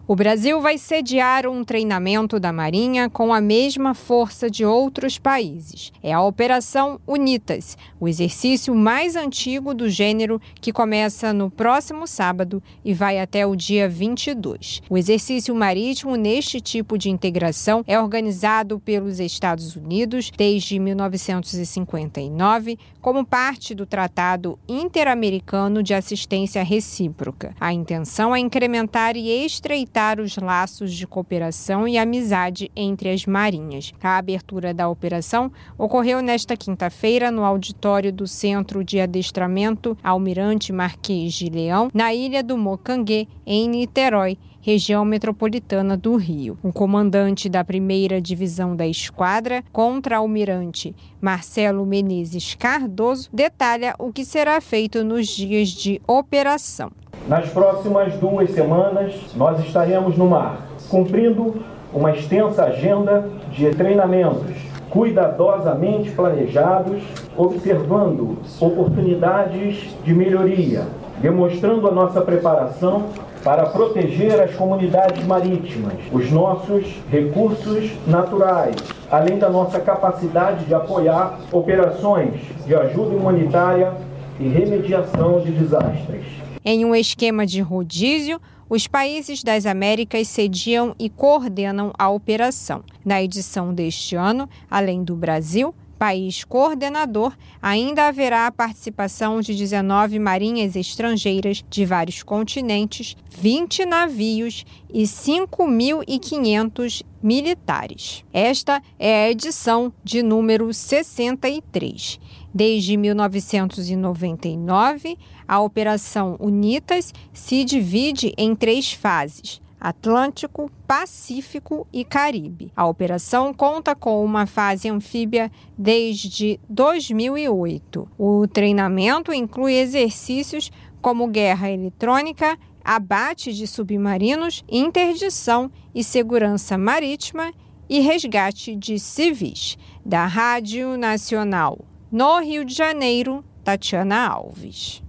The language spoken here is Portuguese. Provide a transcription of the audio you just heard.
O Brasil vai sediar um treinamento da Marinha com a mesma força de outros países. É a Operação UNITAS, o exercício mais antigo do gênero, que começa no próximo sábado e vai até o dia 22. O exercício marítimo neste tipo de integração é organizado pelos Estados Unidos desde 1959, como parte do Tratado Interamericano de Assistência Recíproca. A intenção é incrementar e estreitar os laços de cooperação e amizade entre as marinhas. A abertura da operação ocorreu nesta quinta-feira no auditório do Centro de Adestramento Almirante Marquês de Leão, na ilha do Mocanguê, em Niterói, região metropolitana do Rio. O comandante da 1ª Divisão da Esquadra, contra-almirante Marcelo Menezes Cardoso, detalha o que será feito nos dias de operação. Nas próximas 2 semanas, nós estaremos no mar, cumprindo uma extensa agenda de treinamentos cuidadosamente planejados, observando oportunidades de melhoria, demonstrando a nossa preparação para proteger as comunidades marítimas, os nossos recursos naturais, além da nossa capacidade de apoiar operações de ajuda humanitária e remediação de desastres. Em um esquema de rodízio, os países das Américas sediam e coordenam a operação. Na edição deste ano, além do Brasil, país coordenador, ainda haverá a participação de 19 marinhas estrangeiras de vários continentes, 20 navios e 5.500 militares. Esta é a edição de número 63. Desde 1999, a Operação UNITAS se divide em 3 fases: Atlântico, Pacífico e Caribe. A operação conta com uma fase anfíbia desde 2008. O treinamento inclui exercícios como guerra eletrônica, abate de submarinos, interdição e segurança marítima e resgate de civis. Da Rádio Nacional no Rio de Janeiro, Tatiana Alves.